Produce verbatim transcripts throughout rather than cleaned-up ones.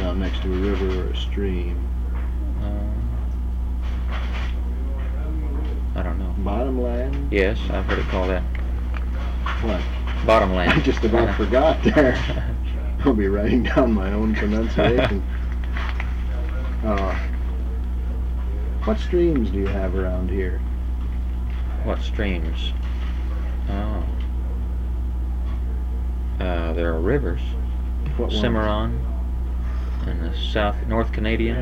down next to a river or a stream? Uh, I don't know. Bottomland? Yes, I've heard it called that. What? Bottomland. I just about Uh, forgot there. I'll be writing down my own pronunciation. uh, what streams do you have around here? What streams? Oh. Uh, there are rivers. What ones? Cimarron and the South North Canadian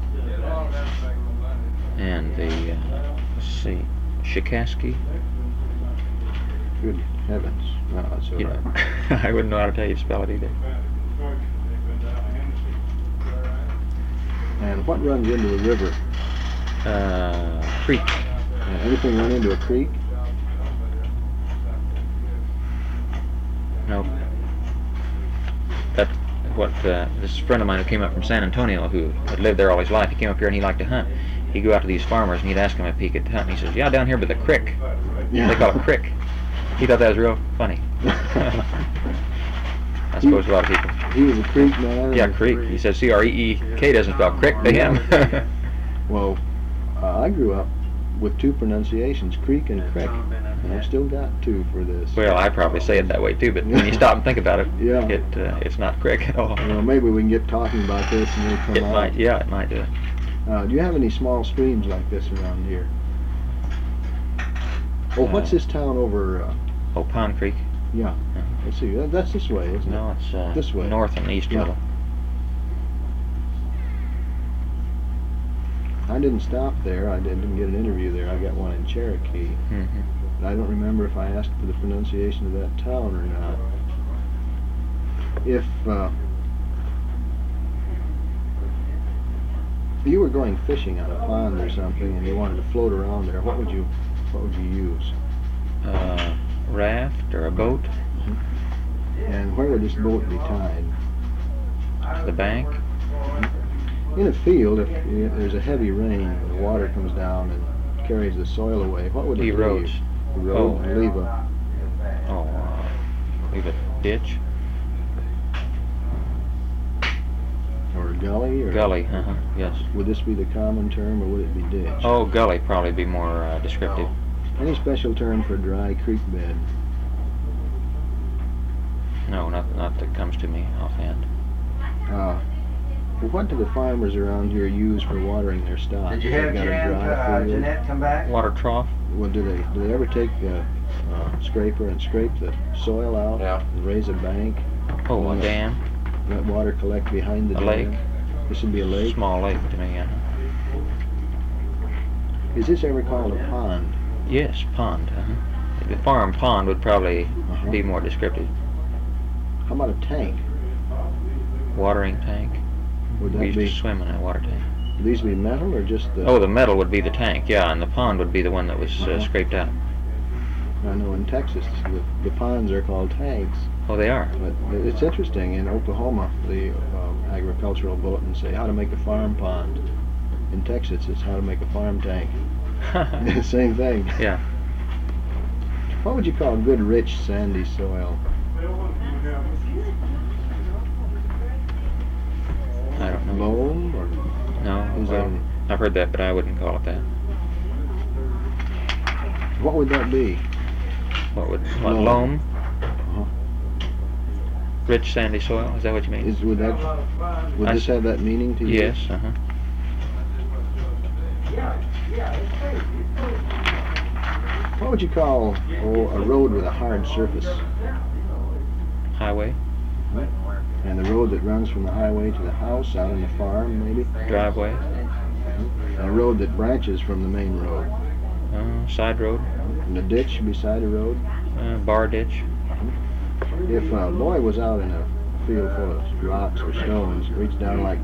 and the uh, let's see, Shikaski. Good heavens. No, that's all You right. know, I wouldn't know how to tell you to spell it either. And what runs into the river? Uh, creek. Uh, anything run into a creek? Nope. That what uh, this friend of mine who came up from San Antonio, who had lived there all his life, he came up here and he liked to hunt. He'd go out to these farmers and he'd ask him if he could hunt, and he says, "Yeah, down here by the creek." Yeah. They call it crick. He thought that was real funny. I suppose a lot of people. He was a creek man. Yeah, creek. He says C R E E K doesn't spell crick to him. Well, uh, I grew up with two pronunciations, creek and crick, and I've still got two for this. Well, I probably say it that way too, but when you stop and think about it, Yeah. it uh, it's not crick at all. Well, maybe we can get talking about this and it'll come It out. might, yeah, it might do it. Uh, do you have any small streams like this around here? Oh, what's Uh, this town over? Uh, Oh, Pond Creek. yeah, Uh, let's see. That, that's this way, isn't No, it's uh, This way. north and east Yeah. of it. it? I didn't stop there. I didn't get an interview there. I got one in Cherokee. hmm But I don't remember if I asked for the pronunciation of that town or not. If uh, you were going fishing on a pond or something and you wanted to float around there, what would you what would you use? Uh, raft or a boat And where would this boat be tied? to the bank. In a field, if y- there's a heavy rain and the water comes down and carries the soil away, what would it Erodes. leave? Erode, Oh. leave a Oh, uh, leave a ditch. or a gully or Gully. Uh huh. Yes. Would this be the common term or would it be ditch? Oh, gully probably be more uh, descriptive. Any special term for dry creek bed? No, not not that comes to me offhand. Uh, well, what do the farmers around here use for watering their stock? Did you They've have got a Jan, dry uh, field. Jeanette come back? Water trough. Well, do they do they ever take a uh, scraper and scrape the soil out? Yeah. And raise a bank? Oh, a Yeah. dam. Let water collect behind the A dam? lake. This would be a lake. Small lake to me. Yeah. Is this ever called a pond? Yes, pond. Uh-huh. The farm pond would probably Uh-huh. be more descriptive. How about a tank? Watering tank. Would We that used be? to swim in a water tank. Would these be metal or just the? Oh, the metal would be the tank, yeah, and the pond would be the one that was uh, Uh-huh. scraped out. I know in Texas the, the ponds are called tanks. Oh, they are. But it's interesting, in Oklahoma, the um, agricultural bulletins say how to make a farm pond. In Texas, it's how to make a farm tank. Same thing. Yeah. What would you call good, rich, sandy soil? I don't know. Loam or No, is well, that- I've heard that, but I wouldn't call it that. what would that be? What would what, Loam. loam? Uh-huh. Rich sandy soil? Is that what you mean? Is would that would I this s- have that meaning to you? Yes. Uh huh. What would you call oh, a road with a hard surface? Highway, And the road that runs from the highway to the house out on the farm, maybe? driveway, And a road that branches from the main road. uh, side road, And a ditch beside a road. uh, bar ditch. If a boy was out in a field full of rocks or stones, reached down like